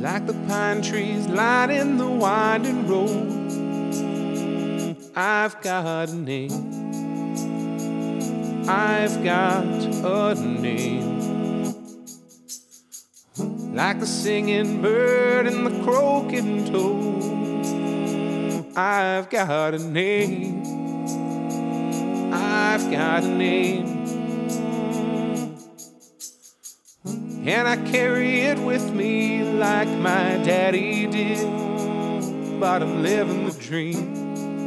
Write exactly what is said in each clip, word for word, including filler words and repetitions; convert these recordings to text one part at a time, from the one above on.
like the pine trees lining the winding road. I've got a name, I've got a name, like the singing bird and the croaking toad. I've got a name, I've got a name, and I carry it with me like my daddy did. But I'm living the dream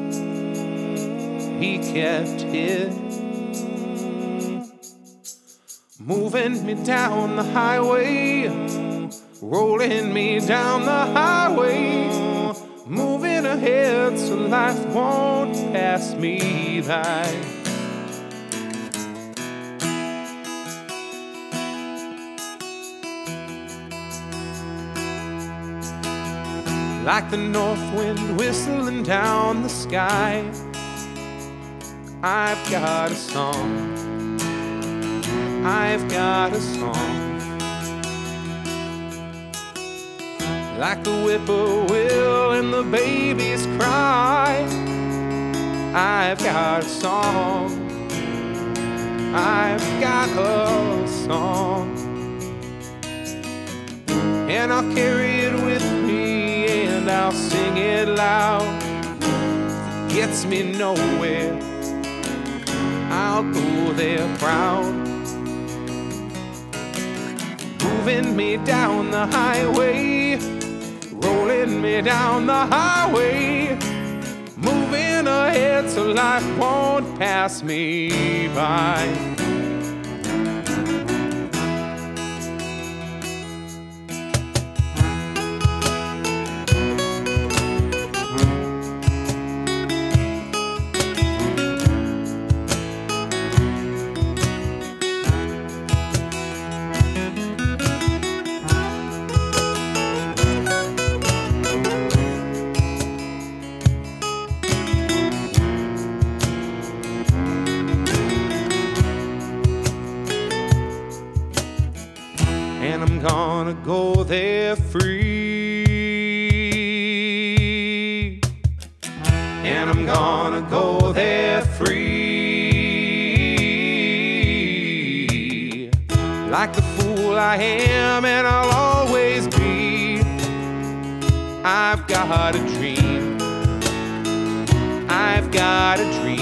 he kept hid, moving me down the highway, rolling me down the highway, moving ahead so life won't pass me by. Like the north wind whistling down the sky, I've got a song, I've got a song. Like the whippoorwill and the baby's cry, I've got a song, I've got a song, and I'll carry it with me and I'll sing it loud. If it gets me nowhere, I'll go there proud, moving me down the highway, rolling me down the highway, moving ahead so life won't pass me by. And I'm gonna go there free, and I'm gonna go there free, like the fool I am and I'll always be. I've got a dream, I've got a dream.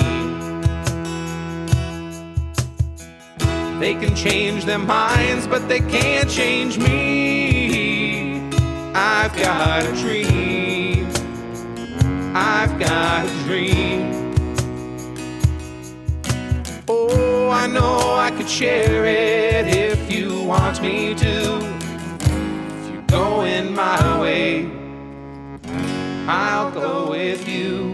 They can change their minds, but they can't change me. I've got a dream, I've got a dream. Oh, I know I could share it if you want me to. If you're going my way, I'll go with you,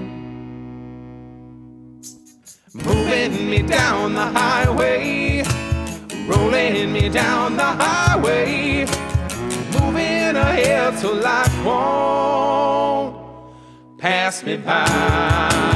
moving me down the highway, rolling me down the highway, moving ahead so life won't pass me by.